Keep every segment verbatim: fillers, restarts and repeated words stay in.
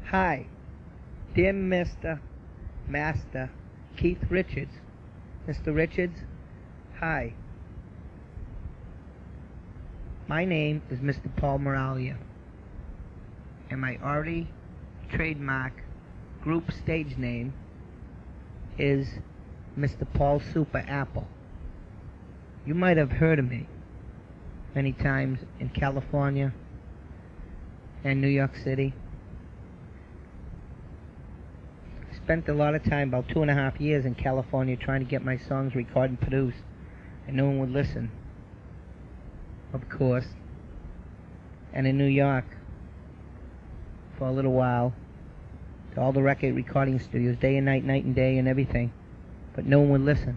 Hi, dear Mister Master Keith Richards. Mister Richards, hi. My name is Mister Paul Moralia, and my already trademark group stage name is Mister Paul Super Apple. You might have heard of me many times in California and New York City. Spent a lot of time, about two and a half years in California, trying to get my songs recorded and produced, and no one would listen, of course. And in New York for a little while, to all the record recording studios, day and night, night and day and everything, but no one would listen.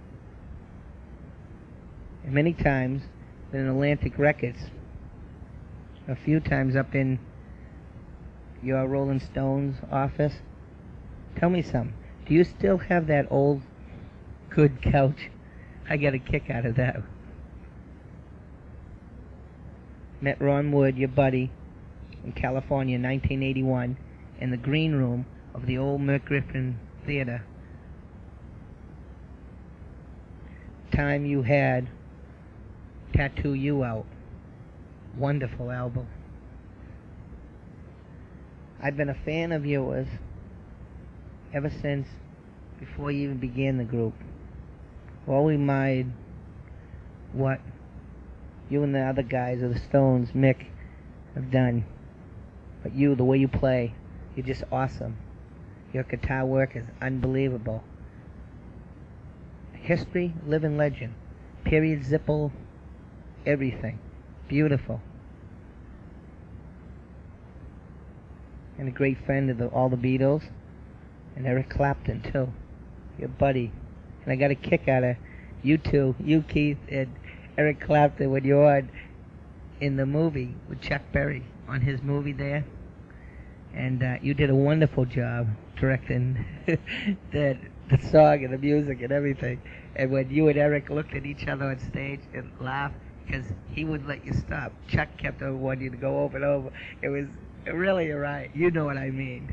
And many times in Atlantic Records, a few times up in your Rolling Stones office. Tell me something. Do you still have that old good couch? I get a kick out of that. Met Ron Wood, your buddy, in California in nineteen eighty-one in the green room of the old Merc Griffin Theater. Time you had Tattoo You out. Wonderful album. I've been a fan of yours ever since before you even began the group. Always admired what you and the other guys of the Stones, Mick, have done. But you, the way you play, you're just awesome. Your guitar work is unbelievable. History, living legend. Period, Zipple, everything. Beautiful. And a great friend of the, all the Beatles. And Eric Clapton, too. Your buddy. And I got a kick out of you two, you, Keith, and Eric Clapton, when you're on in the movie with Chuck Berry, on his movie there. And uh, you did a wonderful job directing the, the song and the music and everything. And when you and Eric looked at each other on stage and laughed, because he wouldn't let you stop. Chuck kept on wanting you to go over and over. It was really a riot. You know what I mean.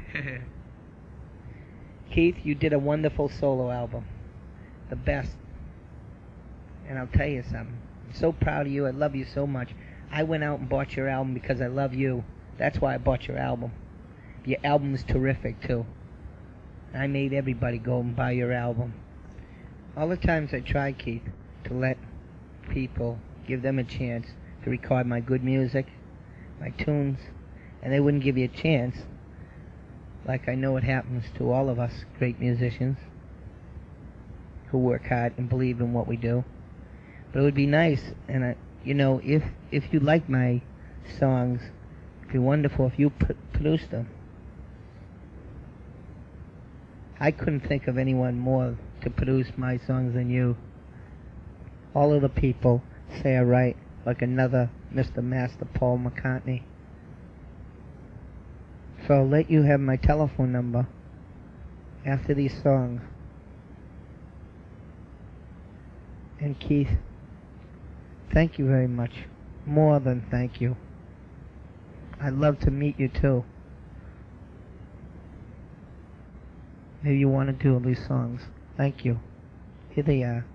Keith, you did a wonderful solo album. The best. And I'll tell you something. I'm so proud of you. I love you so much. I went out and bought your album because I love you. That's why I bought your album. Your album is terrific, too. I made everybody go and buy your album. All the times I tried, Keith, to let people, give them a chance to record my good music, my tunes, and they wouldn't give you a chance. Like I know it happens to all of us great musicians who work hard and believe in what we do. But it would be nice, and I, you know, if if you like my songs, it'd be wonderful if you pr produced them. I couldn't think of anyone more to produce my songs than you. All of the people say I write like another Mister Master Paul McCartney. So I'll let you have my telephone number after these songs. And Keith, thank you very much. More than thank you. I'd love to meet you too. Maybe you want to do these songs. Thank you. Here they are.